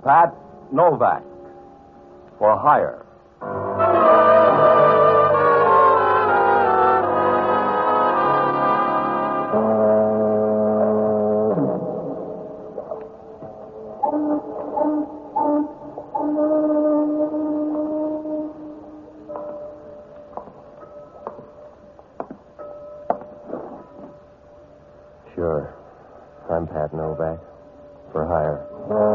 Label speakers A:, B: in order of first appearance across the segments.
A: Pat Novak, for hire.
B: Sure. I'm Pat Novak. For hire.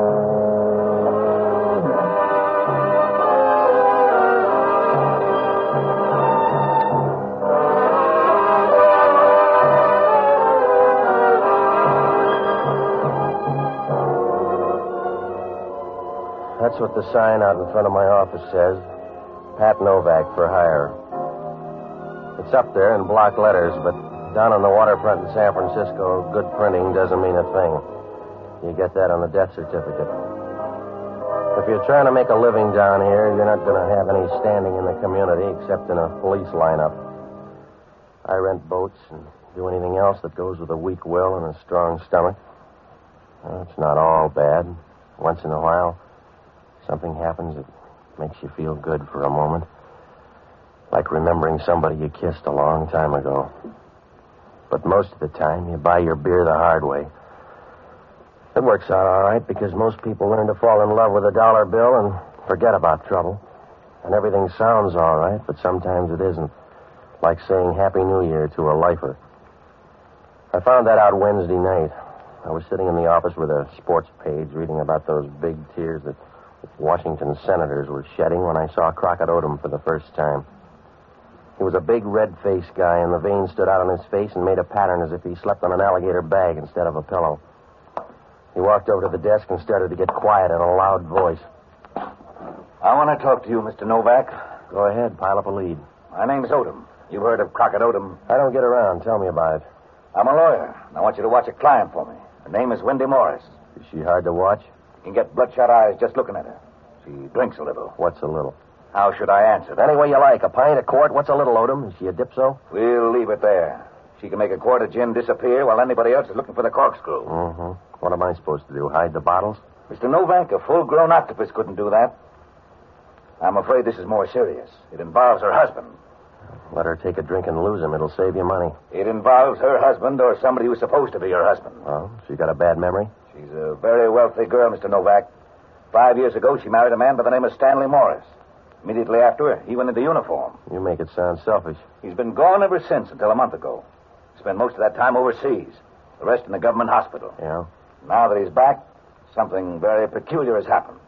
B: That's what the sign out in front of my office says. Pat Novak for hire. It's up there in block letters, but down on the waterfront in San Francisco, good printing doesn't mean a thing. You get that on the death certificate. If you're trying to make a living down here, you're not going to have any standing in the community except in a police lineup. I rent boats and do anything else that goes with a weak will and a strong stomach. Well, it's not all bad. Once in a while, something happens that makes you feel good for a moment. Like remembering somebody you kissed a long time ago. But most of the time, you buy your beer the hard way. It works out all right because most people learn to fall in love with a dollar bill and forget about trouble. And everything sounds all right, but sometimes it isn't. Like saying Happy New Year to a lifer. I found that out Wednesday night. I was sitting in the office with a sports page reading about those big tears that Washington senators were shedding when I saw Crockett Odom for the first time. He was a big, red-faced guy, and the veins stood out on his face and made a pattern as if he slept on an alligator bag instead of a pillow. He walked over to the desk and started to get quiet in a loud voice.
C: I want to talk to you, Mr. Novak.
B: Go ahead, pile up a lead.
C: My name's Odom. You've heard of Crockett Odom?
B: I don't get around. Tell me about it.
C: I'm a lawyer, and I want you to watch a client for me. Her name is Wendy Morris.
B: Is she hard to watch?
C: You can get bloodshot eyes just looking at her. She drinks a little.
B: What's a little?
C: How should I answer that?
B: Any way you like. A pint, a quart. What's a little, Odom? Is she a dipso?
C: We'll leave it there. She can make a quart of gin disappear while anybody else is looking for the corkscrew.
B: Mm-hmm. What am I supposed to do, hide the bottles?
C: Mr. Novak, a full-grown octopus couldn't do that. I'm afraid this is more serious. It involves her husband.
B: Let her take a drink and lose him. It'll save you money.
C: It involves her husband or somebody who's supposed to be her husband.
B: Oh, she got a bad memory?
C: She's a very wealthy girl, Mr. Novak. 5 years ago, she married a man by the name of Stanley Morris. Immediately after, he went into uniform.
B: You make it sound selfish.
C: He's been gone ever since, until a month ago. Spent most of that time overseas. The rest in the government hospital.
B: Yeah?
C: Now that he's back, something very peculiar has happened.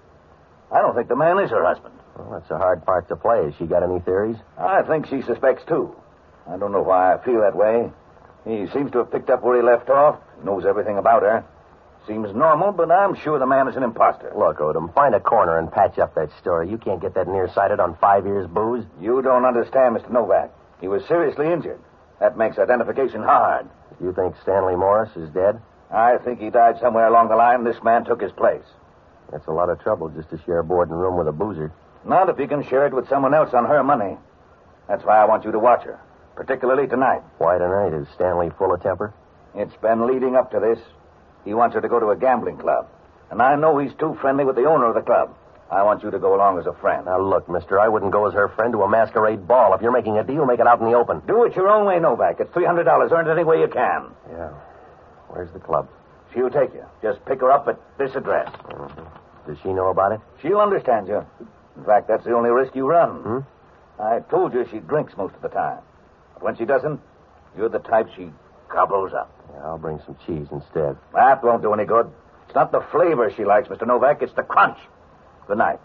C: I don't think the man is her husband.
B: Well, that's a hard part to play. Has she got any theories?
C: I think she suspects, too. I don't know why I feel that way. He seems to have picked up where he left off, knows everything about her. Seems normal, but I'm sure the man is an imposter.
B: Look, Odom, find a corner and patch up that story. You can't get that nearsighted on 5 years' booze.
C: You don't understand, Mr. Novak. He was seriously injured. That makes identification hard.
B: You think Stanley Morris is dead?
C: I think he died somewhere along the line. This man took his place.
B: That's a lot of trouble just to share a board and room with a boozer.
C: Not if you can share it with someone else on her money. That's why I want you to watch her, particularly tonight.
B: Why tonight? Is Stanley full of temper?
C: It's been leading up to this. He wants her to go to a gambling club. And I know he's too friendly with the owner of the club. I want you to go along as a friend.
B: Now, look, mister, I wouldn't go as her friend to a masquerade ball. If you're making a deal, make it out in the open.
C: Do it your own way, Novak. It's $300. Earn it any way you can.
B: Yeah. Where's the club?
C: She'll take you. Just pick her up at this address.
B: Mm-hmm. Does she know about it?
C: She'll understand you. In fact, that's the only risk you run.
B: Hmm?
C: I told you she drinks most of the time. But when she doesn't, you're the type she gobbles up.
B: Yeah, I'll bring some cheese instead.
C: That won't do any good. It's not the flavor she likes, Mr. Novak. It's the crunch. Good night.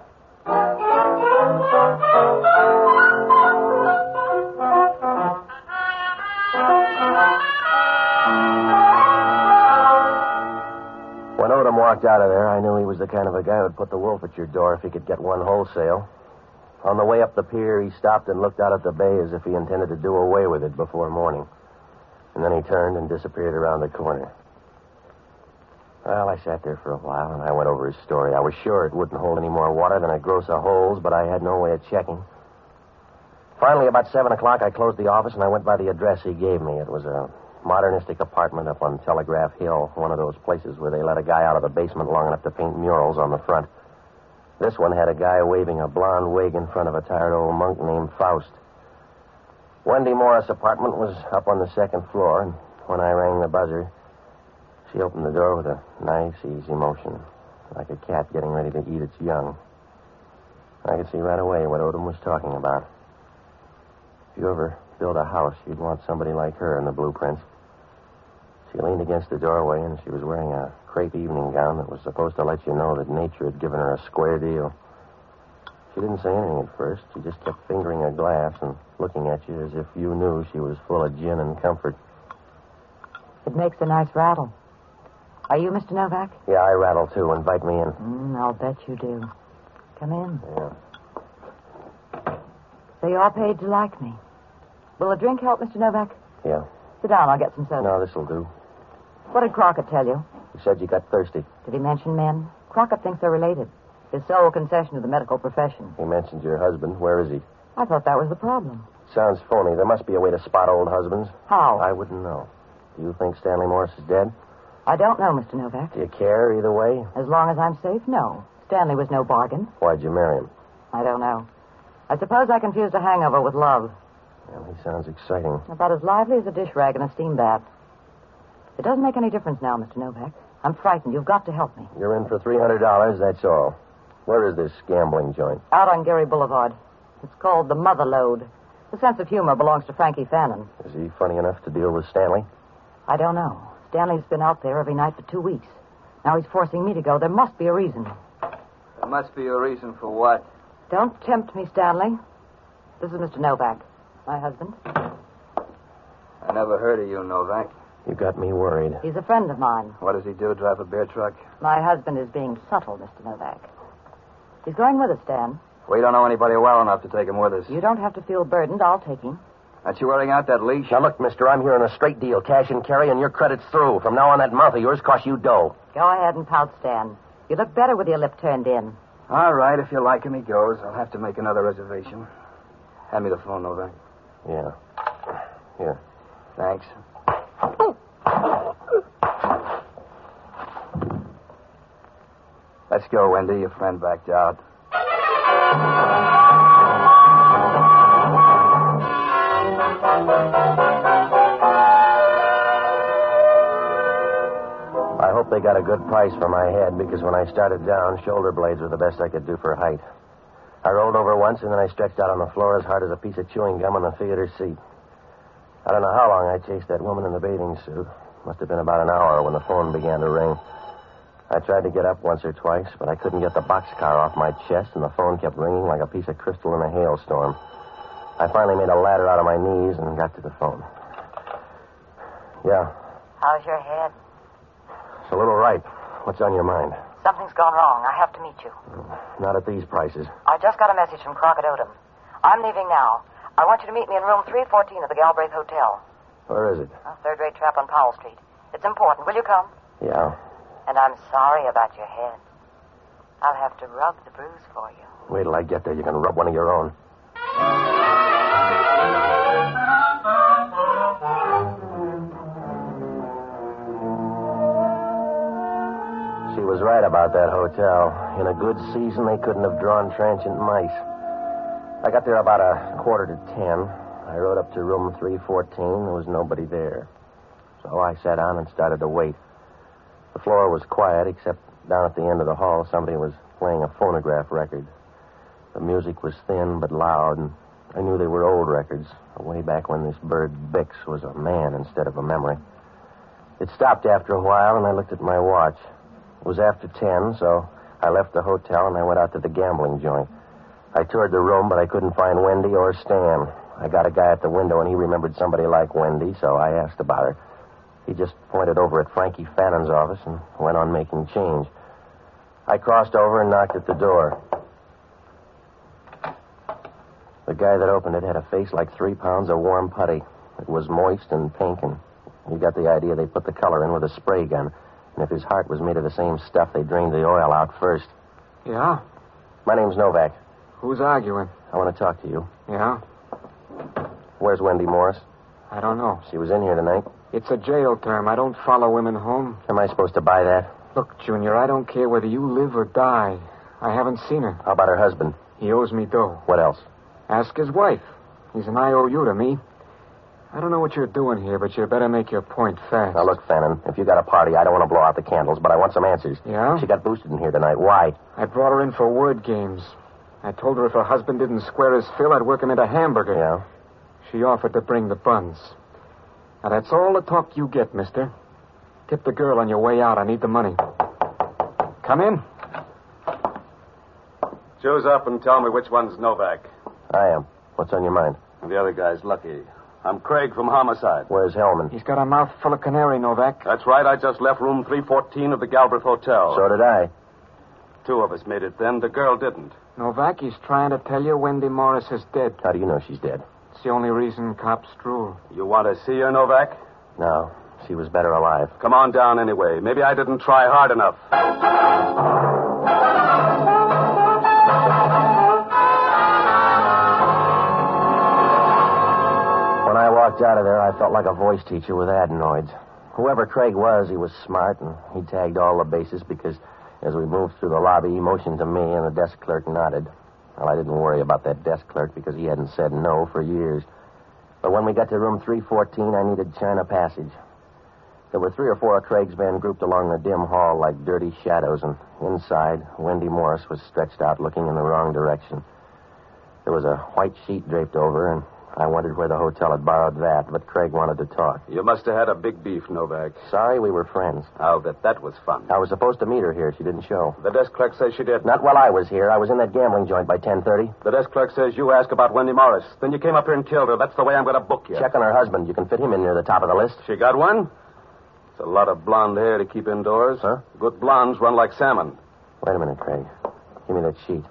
B: When Odom walked out of there, I knew he was the kind of a guy who'd put the wolf at your door if he could get one wholesale. On the way up the pier, he stopped and looked out at the bay as if he intended to do away with it before morning. And then he turned and disappeared around the corner. Well, I sat there for a while, and I went over his story. I was sure it wouldn't hold any more water than a gross of holes, but I had no way of checking. Finally, about 7 o'clock, I closed the office, and I went by the address he gave me. It was a modernistic apartment up on Telegraph Hill, one of those places where they let a guy out of the basement long enough to paint murals on the front. This one had a guy waving a blonde wig in front of a tired old monk named Faust. Wendy Morris' apartment was up on the second floor, and when I rang the buzzer, she opened the door with a nice, easy motion, like a cat getting ready to eat its young. I could see right away what Odom was talking about. If you ever build a house, you'd want somebody like her in the blueprints. She leaned against the doorway, and she was wearing a crepe evening gown that was supposed to let you know that nature had given her a square deal. She didn't say anything at first. She just kept fingering her glass and looking at you as if you knew she was full of gin and comfort.
D: It makes a nice rattle. Are you Mr. Novak?
B: Yeah, I rattle, too. Invite me in.
D: I'll bet you do. Come in.
B: Yeah.
D: So you're paid to like me. Will a drink help, Mr. Novak?
B: Yeah.
D: Sit down. I'll get some soda.
B: No, this'll do.
D: What did Crockett tell you?
B: He said you got thirsty.
D: Did he mention men? Crockett thinks they're related. His sole concession to the medical profession.
B: He mentioned your husband. Where is he?
D: I thought that was the problem.
B: Sounds phony. There must be a way to spot old husbands.
D: How?
B: I wouldn't know. Do you think Stanley Morris is dead?
D: I don't know, Mr. Novak.
B: Do you care either way?
D: As long as I'm safe, no. Stanley was no bargain.
B: Why'd you marry him?
D: I don't know. I suppose I confused a hangover with love.
B: Well, he sounds exciting.
D: About as lively as a dish rag in a steam bath. It doesn't make any difference now, Mr. Novak. I'm frightened. You've got to help me.
B: You're in for $300, that's all. Where is this gambling joint?
D: Out on Gary Boulevard. It's called the Mother Lode. The sense of humor belongs to Frankie Fannin.
B: Is he funny enough to deal with Stanley?
D: I don't know. Stanley's been out there every night for 2 weeks. Now he's forcing me to go. There must be a reason.
E: There must be a reason for what?
D: Don't tempt me, Stanley. This is Mr. Novak, my husband.
E: I never heard of you, Novak.
B: You got me worried.
D: He's a friend of mine.
E: What does he do, drive a beer truck?
D: My husband is being subtle, Mr. Novak. He's going with us, Stan.
E: We don't know anybody well enough to take him with us.
D: You don't have to feel burdened. I'll take him.
E: Aren't you wearing out that leash?
B: Now, look, mister, I'm here on a straight deal. Cash and carry, and your credit's through. From now on, that mouth of yours costs you dough.
D: Go ahead and pout, Stan. You look better with your lip turned in.
E: All right, if you like him, he goes. I'll have to make another reservation. Hand me the phone, Novak.
B: Yeah. Here.
E: Thanks. Let's go, Wendy. Your friend backed out.
B: I hope they got a good price for my head, because when I started down, shoulder blades were the best I could do for height. I rolled over once, and then I stretched out on the floor as hard as a piece of chewing gum on the theater seat. I don't know how long I chased that woman in the bathing suit. Must have been about an hour when the phone began to ring. I tried to get up once or twice, but I couldn't get the boxcar off my chest, and the phone kept ringing like a piece of crystal in a hailstorm. I finally made a ladder out of my knees and got to the phone. Yeah.
D: How's your head?
B: It's a little ripe. What's on your mind?
D: Something's gone wrong. I have to meet you.
B: Not at these prices.
D: I just got a message from Crockett Odom. I'm leaving now. I want you to meet me in room 314 of the Galbraith Hotel.
B: Where is it?
D: A third-rate trap on Powell Street. It's important. Will you come?
B: Yeah.
D: And I'm sorry about your head. I'll have to rub the bruise for you.
B: Wait till I get there. You can rub one of your own. She was right about that hotel. In a good season, they couldn't have drawn transient mice. I got there about 9:45. I rode up to room 314. There was nobody there. So I sat down and started to wait. The floor was quiet, except down at the end of the hall, somebody was playing a phonograph record. The music was thin but loud, and I knew they were old records, way back when this bird Bix was a man instead of a memory. It stopped after a while, and I looked at my watch. It was after 10, so I left the hotel and I went out to the gambling joint. I toured the room, but I couldn't find Wendy or Stan. I got a guy at the window, and he remembered somebody like Wendy, so I asked about her. He just pointed over at Frankie Fannin's office and went on making change. I crossed over and knocked at the door. The guy that opened it had a face like 3 pounds of warm putty. It was moist and pink, and you got the idea they put the color in with a spray gun. And if his heart was made of the same stuff, they drained the oil out first.
E: Yeah?
B: My name's Novak.
E: Who's arguing?
B: I want to talk to you.
E: Yeah?
B: Where's Wendy Morris?
E: I don't know.
B: She was in here tonight.
F: It's a jail term. I don't follow women home.
B: Am I supposed to buy that?
F: Look, Junior, I don't care whether you live or die. I haven't seen her.
B: How about her husband?
F: He owes me dough.
B: What else?
F: Ask his wife. He's an IOU to me. I don't know what you're doing here, but you better make your point fast.
B: Now, look, Fannin, if you got a party, I don't want to blow out the candles, but I want some answers.
F: Yeah?
B: She got boosted in here tonight. Why?
F: I brought her in for word games. I told her if her husband didn't square his fill, I'd work him into hamburger.
B: Yeah?
F: She offered to bring the buns. Now, that's all the talk you get, mister. Tip the girl on your way out. I need the money. Come in.
G: Choose up and tell me which one's Novak.
B: I am. What's on your mind?
G: The other guy's Lucky. I'm Craig from Homicide.
B: Where's Hellman?
F: He's got a mouth full of canary, Novak.
G: That's right. I just left room 314 of the Galbraith Hotel.
B: So did I.
G: Two of us made it then. The girl didn't.
F: Novak, he's trying to tell you Wendy Morris is dead.
B: How do you know she's dead?
F: It's the only reason cops drool.
G: You want to see her, Novak?
B: No. She was better alive.
G: Come on down anyway. Maybe I didn't try hard enough.
B: When I walked out of there, I felt like a voice teacher with adenoids. Whoever Craig was, he was smart, and he tagged all the bases because as we moved through the lobby, he motioned to me, and the desk clerk nodded. Well, I didn't worry about that desk clerk because he hadn't said no for years. But when we got to room 314, I needed China Passage. There were 3 or 4 of Craig's men grouped along the dim hall like dirty shadows, and inside, Wendy Morris was stretched out looking in the wrong direction. There was a white sheet draped over, and I wondered where the hotel had borrowed that, but Craig wanted to talk.
G: You must have had a big beef, Novak.
B: Sorry, we were friends.
G: I'll bet that was fun.
B: I was supposed to meet her here. She didn't show.
G: The desk clerk says she did.
B: Not while I was here. I was in that gambling joint by 10:30.
G: The desk clerk says you asked about Wendy Morris. Then you came up here and killed her. That's the way I'm going to book you.
B: Check on her husband. You can fit him in near the top of the list.
G: She got one? It's a lot of blonde hair to keep indoors.
B: Huh?
G: Good blondes run like salmon.
B: Wait a minute, Craig. Give me that sheet.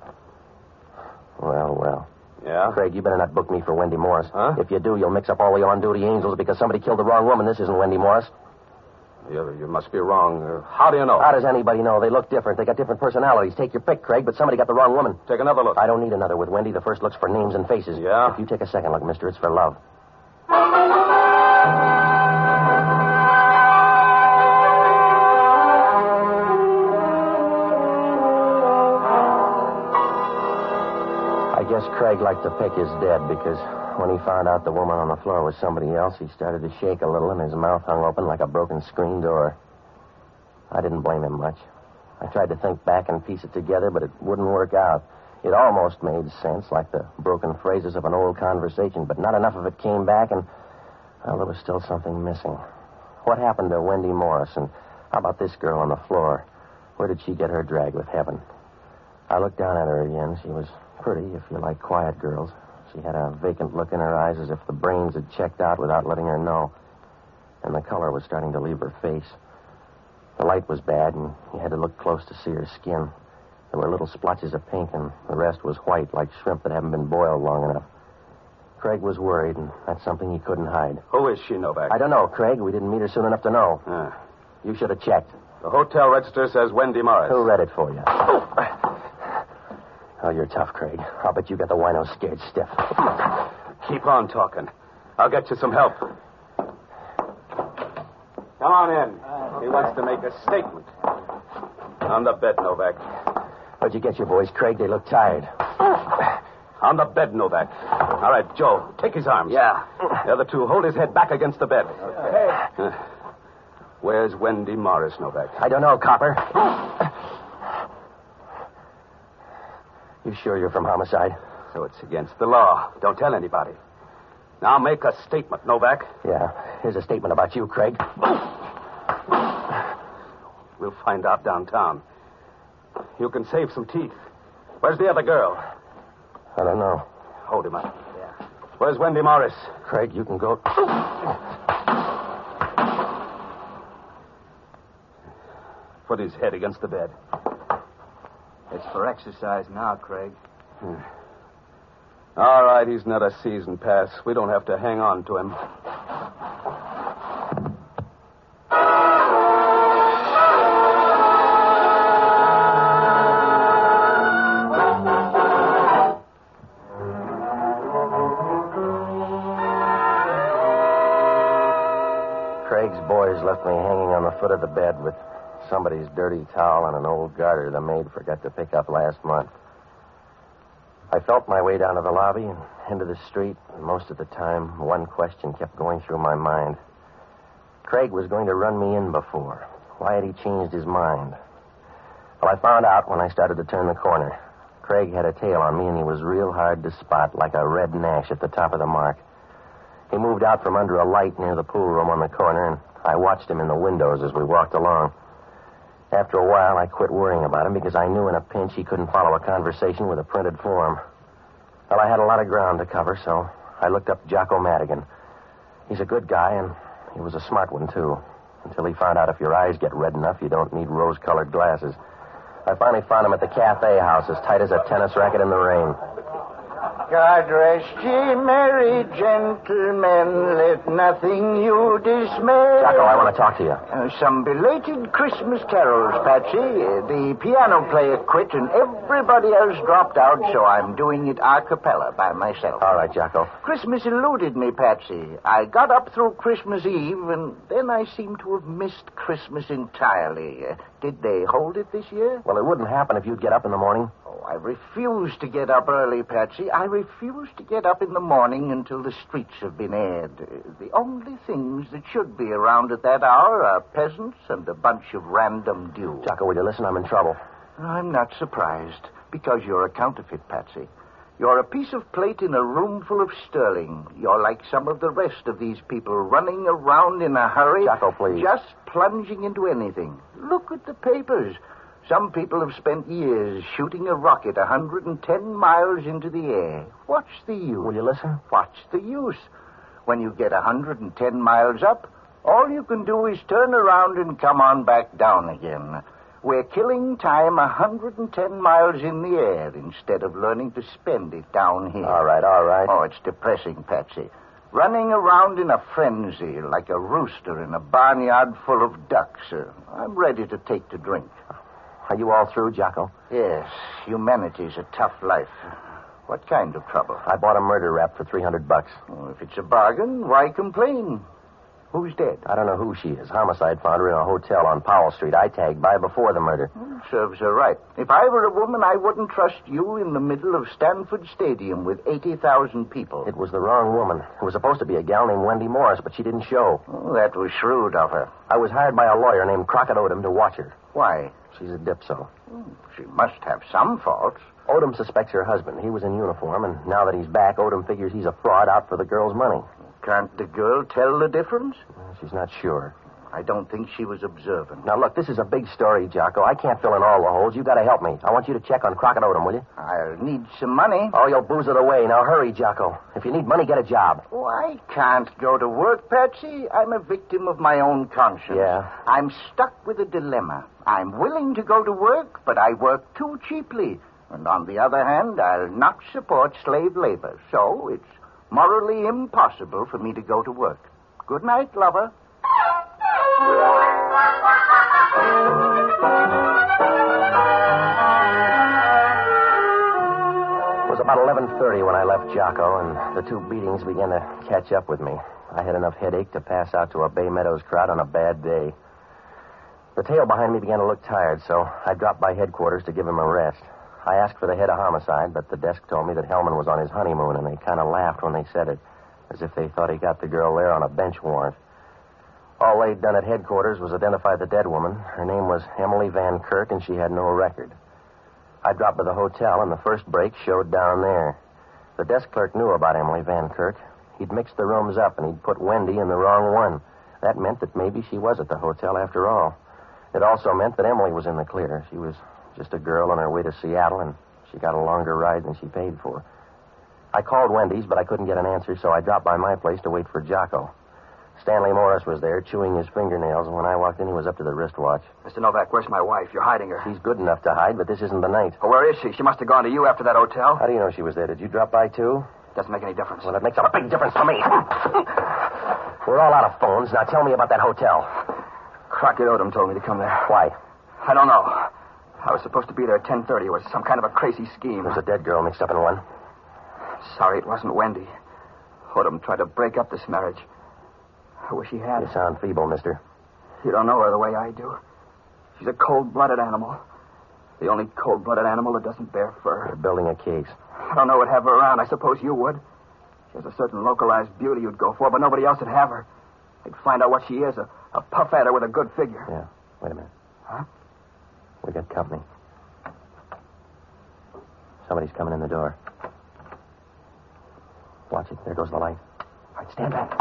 B: Well.
G: Yeah?
B: Craig, you better not book me for Wendy Morris.
G: Huh?
B: If you do, you'll mix up all the on-duty angels because somebody killed the wrong woman. This isn't Wendy Morris.
G: You must be wrong. How do you know?
B: How does anybody know? They look different. They got different personalities. Take your pick, Craig, but somebody got the wrong woman.
G: Take another look.
B: I don't need another with Wendy. The first look's for names and faces.
G: Yeah?
B: If you take a second look, mister, it's for love. I guess Craig liked to pick his dead because when he found out the woman on the floor was somebody else, he started to shake a little and his mouth hung open like a broken screen door. I didn't blame him much. I tried to think back and piece it together, but it wouldn't work out. It almost made sense, like the broken phrases of an old conversation, but not enough of it came back, and, well, there was still something missing. What happened to Wendy Morris, and how about this girl on the floor? Where did she get her drag with heaven? I looked down at her again. She was pretty, if you like quiet girls. She had a vacant look in her eyes as if the brains had checked out without letting her know. And the color was starting to leave her face. The light was bad, and you had to look close to see her skin. There were little splotches of pink, and the rest was white, like shrimp that haven't been boiled long enough. Craig was worried, and that's something he couldn't hide.
G: Who is she, Novak?
B: I don't know, Craig. We didn't meet her soon enough to know. You should have checked.
G: The hotel register says Wendy Morris.
B: Who read it for you? Oh, you're tough, Craig. I'll bet you got the wino scared stiff.
G: Keep on talking. I'll get you some help. Come on in. He wants to make a statement. On the bed, Novak.
B: Where'd you get your boys, Craig? They look tired.
G: On the bed, Novak. All right, Joe, take his arms.
B: Yeah.
G: The other two, hold his head back against the bed. Okay. Where's Wendy Morris, Novak?
B: I don't know, Copper. You sure you're from Homicide?
G: So it's against the law. Don't tell anybody. Now make a statement, Novak.
B: Yeah. Here's a statement about you, Craig.
G: We'll find out downtown. You can save some teeth. Where's the other girl?
B: I don't know.
G: Hold him up. Yeah. Where's Wendy Morris?
B: Craig, you can go.
G: Put his head against the bed.
E: It's for exercise now, Craig.
G: All right, he's not a season pass. We don't have to hang on to him.
B: on the foot of the bed with somebody's dirty towel and an old garter the maid forgot to pick up last month. I felt my way down to the lobby and into the street, and most of the time, one question kept going through my mind. Craig was going to run me in before. Why had he changed his mind? Well, I found out when I started to turn the corner. Craig had a tail on me, and he was real hard to spot, like a red Nash at the top of the mark. He moved out from under a light near the pool room on the corner, and I watched him in the windows as we walked along. After a while, I quit worrying about him because I knew in a pinch he couldn't follow a conversation with a printed form. Well, I had a lot of ground to cover, so I looked up Jocko Madigan. He's a good guy, and he was a smart one, too. Until he found out if your eyes get red enough, you don't need rose-colored glasses. I finally found him at the cafe house, as tight as a tennis racket in the rain.
H: God rest ye, merry gentlemen, let nothing you dismay.
B: Jocko, I want to talk to you.
H: Some belated Christmas carols, Patsy. The piano player quit and everybody else dropped out, so I'm doing it a cappella by myself.
B: All right, Jocko.
H: Christmas eluded me, Patsy. I got up through Christmas Eve, and then I seem to have missed Christmas entirely. Did they hold it this year?
B: Well, it wouldn't happen if you'd get up in the morning.
H: I refuse to get up early, Patsy. I refuse to get up in the morning until the streets have been aired. The only things that should be around at that hour are peasants and a bunch of random dew.
B: Jocko, will you listen? I'm in trouble.
H: I'm not surprised, because you're a counterfeit, Patsy. You're a piece of plate in a room full of sterling. You're like some of the rest of these people running around in a hurry.
B: Jocko, please.
H: Just plunging into anything. Look at the papers. Some people have spent years shooting a rocket 110 miles into the air. What's the use?
B: Will you listen?
H: What's the use? When you get 110 miles up, all you can do is turn around and come on back down again. We're killing time 110 miles in the air instead of learning to spend it down here.
B: All right.
H: Oh, it's depressing, Patsy. Running around in a frenzy like a rooster in a barnyard full of ducks. I'm ready to take to drink.
B: Are you all through, Jocko?
H: Yes, humanity's a tough life. What kind of trouble?
B: I bought a murder rap for $300.
H: Oh, if it's a bargain, why complain? Who's dead?
B: I don't know who she is. Homicide found her in a hotel on Powell Street. I tagged by before the murder.
H: Serves her right. If I were a woman, I wouldn't trust you in the middle of Stanford Stadium with 80,000 people.
B: It was the wrong woman. It was supposed to be a gal named Wendy Morris, but she didn't show.
H: Oh, that was shrewd of her.
B: I was hired by a lawyer named Crockett Odom to watch her.
H: Why?
B: She's a dipso.
H: She must have some faults.
B: Odom suspects her husband. He was in uniform, and now that he's back, Odom figures he's a fraud out for the girl's money.
H: Can't the girl tell the difference?
B: She's not sure.
H: I don't think she was observant.
B: Now, look, this is a big story, Jocko. I can't fill in all the holes. You've got to help me. I want you to check on Crockett Odom, will you?
H: I'll need some money.
B: Oh, you'll booze it away. Now, hurry, Jocko. If you need money, get a job.
H: Oh, I can't go to work, Patsy. I'm a victim of my own conscience.
B: Yeah?
H: I'm stuck with a dilemma. I'm willing to go to work, but I work too cheaply. And on the other hand, I'll not support slave labor. So it's morally impossible for me to go to work. Good night, lover.
B: It was about 11:30 when I left Jocko, and the two beatings began to catch up with me. I had enough headache to pass out to a Bay Meadows crowd on a bad day. The tail behind me began to look tired, so I dropped by headquarters to give him a rest. I asked for the head of homicide, but the desk told me that Hellman was on his honeymoon, and they kind of laughed when they said it, as if they thought he got the girl there on a bench warrant. All they'd done at headquarters was identify the dead woman. Her name was Emily Van Kirk, and she had no record. I dropped by the hotel, and the first break showed down there. The desk clerk knew about Emily Van Kirk. He'd mixed the rooms up, and he'd put Wendy in the wrong one. That meant that maybe she was at the hotel after all. It also meant that Emily was in the clear. She was just a girl on her way to Seattle, and she got a longer ride than she paid for. I called Wendy's, but I couldn't get an answer, so I dropped by my place to wait for Jocko. Stanley Morris was there, chewing his fingernails, and when I walked in, he was up to the wristwatch.
E: Mr. Novak, where's my wife? You're hiding her.
B: She's good enough to hide, but this isn't the night.
E: Oh, where is she? She must have gone to you after that hotel.
B: How do you know she was there? Did you drop by, too?
E: Doesn't make any difference.
B: Well, it makes a big difference to me. We're all out of phones. Now tell me about that hotel.
E: Crockett Odom told me to come there.
B: Why?
E: I don't know. I was supposed to be there at 10:30. It was some kind of a crazy scheme.
B: There's a dead girl mixed up in one.
E: Sorry, it wasn't Wendy. Odom tried to break up this marriage. I wish he had.
B: You sound feeble, mister.
E: You don't know her the way I do. She's a cold-blooded animal. The only cold-blooded animal that doesn't bear fur.
B: You're building a case.
E: I don't know what'd have her around. I suppose you would. She has a certain localized beauty you'd go for, but nobody else would have her. They'd find out what she is, a puff adder with a good figure.
B: Yeah. Wait a minute.
E: Huh?
B: We got company. Somebody's coming in the door. Watch it. There goes the light.
E: All right, stand back.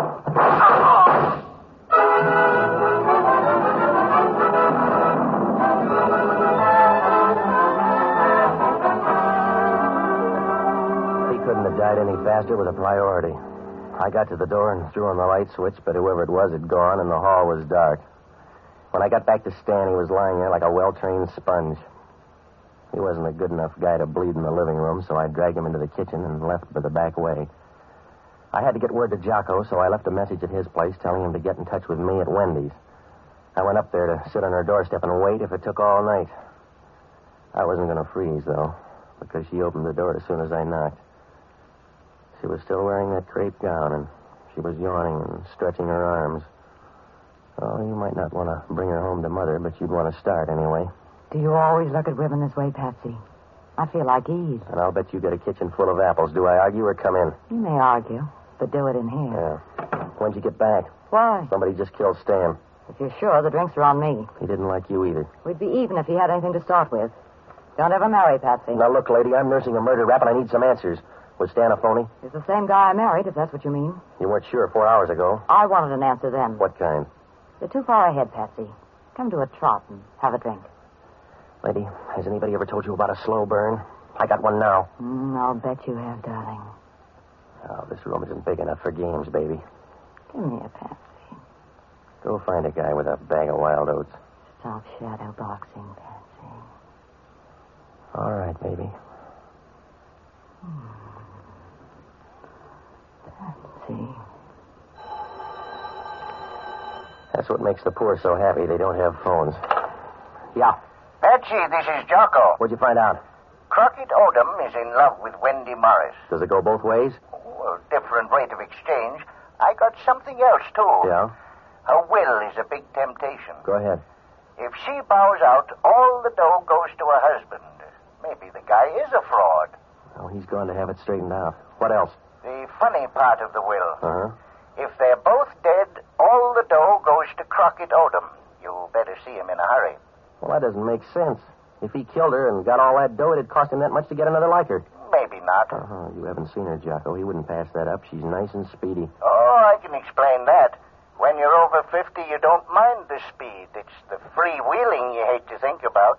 B: He couldn't have died any faster with a priority. I got to the door and threw on the light switch, but whoever it was had gone, and the hall was dark. When I got back to Stan, he was lying there like a well-trained sponge. He wasn't a good enough guy to bleed in the living room, so I dragged him into the kitchen and left by the back way. I had to get word to Jocko, so I left a message at his place telling him to get in touch with me at Wendy's. I went up there to sit on her doorstep and wait if it took all night. I wasn't going to freeze, though, because she opened the door as soon as I knocked. She was still wearing that crepe gown, and she was yawning and stretching her arms. Oh, you might not want to bring her home to Mother, but you'd want to start anyway.
D: Do you always look at women this way, Patsy? I feel like Eve.
B: And I'll bet you get a kitchen full of apples. Do I argue or come in?
D: You may argue, but do it in here.
B: Yeah. When'd you get back?
D: Why?
B: Somebody just killed Stan.
D: If you're sure, the drinks are on me.
B: He didn't like you either.
D: We'd be even if he had anything to start with. Don't ever marry Patsy.
B: Now, look, lady, I'm nursing a murder rap, and I need some answers. Was Stan a phony?
D: He's the same guy I married, if that's what you mean.
B: You weren't sure 4 hours ago.
D: I wanted an answer then.
B: What kind?
D: You're too far ahead, Patsy. Come to a trot and have a drink.
B: Lady, has anybody ever told you about a slow burn? I got one now.
D: I'll bet you have, darling.
B: Oh, this room isn't big enough for games, baby.
D: Come here, Patsy.
B: Go find a guy with a bag of wild oats.
D: Stop shadow boxing, Patsy.
B: All right, baby.
D: Patsy.
B: That's what makes the poor so happy. They don't have phones. Yeah.
H: Patsy, this is Jocko.
B: What'd you find out?
H: Crockett Odom is in love with Wendy Morris.
B: Does it go both ways?
H: Well, different rate of exchange. I got something else, too.
B: Yeah?
H: Her will is a big temptation.
B: Go ahead.
H: If she bows out, all the dough goes to her husband. Maybe the guy is a fraud.
B: Oh, he's going to have it straightened out. What else?
H: The funny part of the will.
B: Uh-huh.
H: If they're both dead, all the dough goes to Crockett Odom. You better see him in a hurry.
B: Well, that doesn't make sense. If he killed her and got all that dough, it'd cost him that much to get another like her.
H: Maybe not.
B: Uh-huh. You haven't seen her, Jocko. He wouldn't pass that up. She's nice and speedy.
H: Oh, I can explain that. When you're over 50, you don't mind the speed. It's the freewheeling you hate to think about.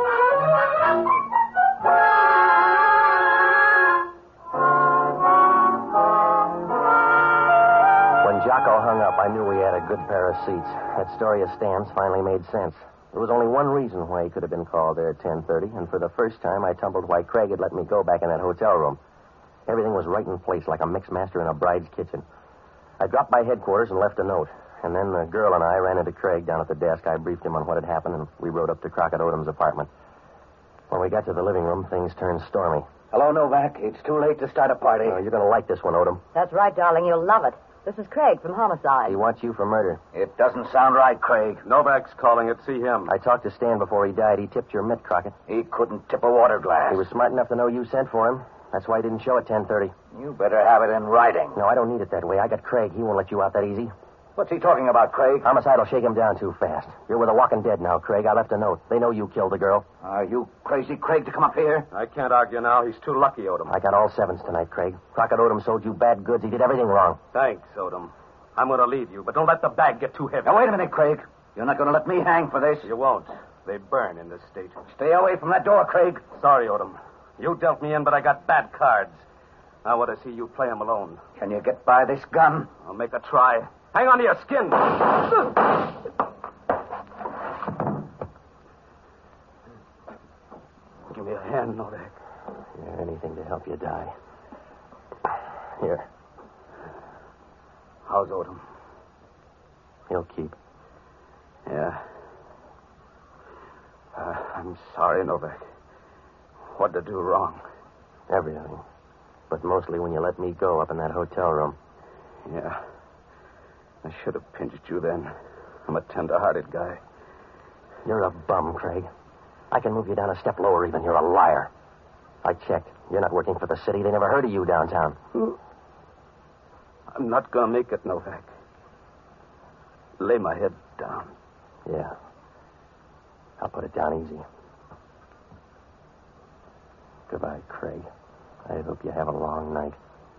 B: When Jocko hung up, I knew we had a good pair of seats. That story of Stan's finally made sense. There was only one reason why he could have been called there at 10:30, and for the first time, I tumbled why Craig had let me go back in that hotel room. Everything was right in place, like a mixmaster in a bride's kitchen. I dropped by headquarters and left a note. And then the girl and I ran into Craig down at the desk. I briefed him on what had happened, and we rode up to Crockett Odom's apartment. When we got to the living room, things turned stormy.
C: Hello, Novak. It's too late to start a party.
B: Oh, you're going to like this one, Odom.
D: That's right, darling. You'll love it. This is Craig from Homicide.
B: He wants you for murder.
C: It doesn't sound right, Craig.
G: Novak's calling it. See him.
B: I talked to Stan before he died. He tipped your mitt, Crockett.
C: He couldn't tip a water glass.
B: He was smart enough to know you sent for him. That's why he didn't show at 10:30.
C: You better have it in writing.
B: No, I don't need it that way. I got Craig. He won't let you out that easy.
C: What's he talking about, Craig?
B: Homicide will shake him down too fast. You're with the walking dead now, Craig. I left a note. They know you killed the girl.
C: Are you crazy, Craig, to come up here?
G: I can't argue now. He's too lucky, Odom.
B: I got all sevens tonight, Craig. Crockett Odom sold you bad goods. He did everything wrong.
G: Thanks, Odom. I'm going to leave you, but don't let the bag get too heavy.
C: Now, wait a minute, Craig. You're not going to let me hang for this.
G: You won't. They burn in this state.
C: Stay away from that door, Craig.
G: Sorry, Odom. You dealt me in, but I got bad cards. I want to see you play 'em alone.
C: Can you get by this gun?
G: I'll make a try. Hang on to your skin. Give me a hand, Novak.
B: Yeah, anything to help you die. Here.
G: How's Odom?
B: He'll keep.
G: Yeah. I'm sorry, Novak. What did I do wrong?
B: Everything. But mostly when you let me go up in that hotel room.
G: Yeah. I should have pinched you then. I'm a tender-hearted guy.
B: You're a bum, Craig. I can move you down a step lower even. You're a liar. I checked. You're not working for the city. They never heard of you downtown.
G: I'm not going to make it, Novak. Lay my head down.
B: Yeah. I'll put it down easy. Goodbye, Craig. I hope you have a long night.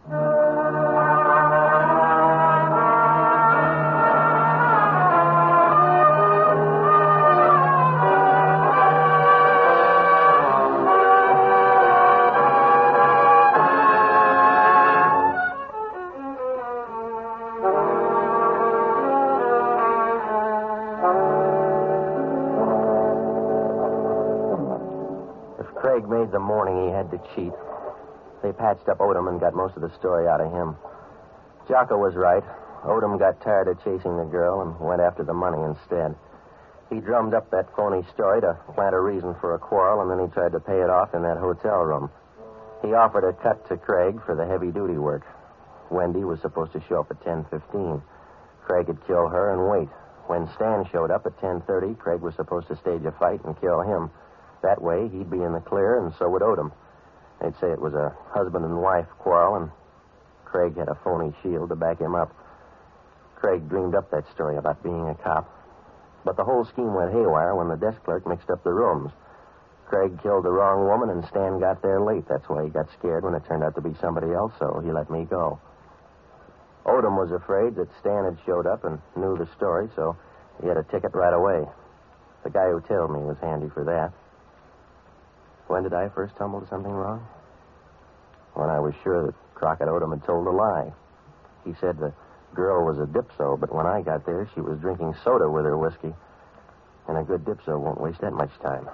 B: Craig made the morning he had to cheat. They patched up Odom and got most of the story out of him. Jocko was right. Odom got tired of chasing the girl and went after the money instead. He drummed up that phony story to plant a reason for a quarrel, and then he tried to pay it off in that hotel room. He offered a cut to Craig for the heavy-duty work. Wendy was supposed to show up at 10:15. Craig would kill her and wait. When Stan showed up at 10:30, Craig was supposed to stage a fight and kill him. That way, he'd be in the clear, and so would Odom. They'd say it was a husband and wife quarrel, and Craig had a phony shield to back him up. Craig dreamed up that story about being a cop. But the whole scheme went haywire when the desk clerk mixed up the rooms. Craig killed the wrong woman, and Stan got there late. That's why he got scared when it turned out to be somebody else, so he let me go. Odom was afraid that Stan had showed up and knew the story, so he had a ticket right away. The guy who tailed me was handy for that. When did I first tumble to something wrong? When I was sure that Crockett Odom had told a lie. He said the girl was a dipso, but when I got there, she was drinking soda with her whiskey. And a good dipso won't waste that much time.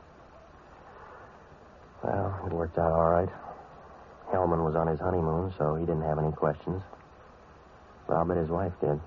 B: Well, it worked out all right. Hellman was on his honeymoon, so he didn't have any questions. But I'll bet his wife did.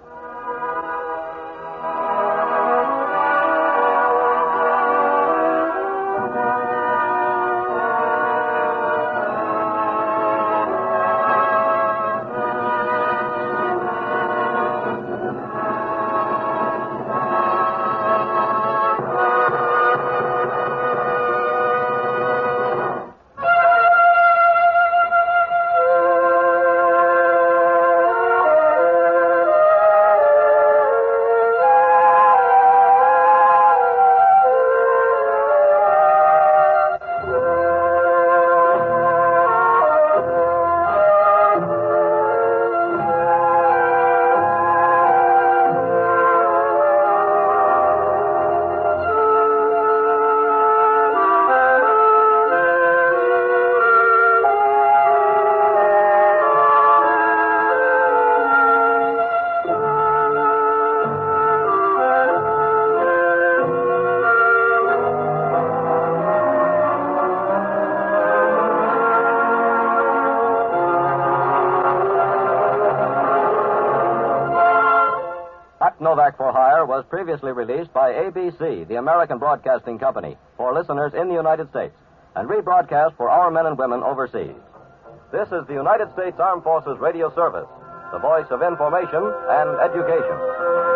I: Novak for Hire was previously released by ABC, the American Broadcasting Company, for listeners in the United States, and rebroadcast for our men and women overseas. This is the United States Armed Forces Radio Service, the voice of information and education.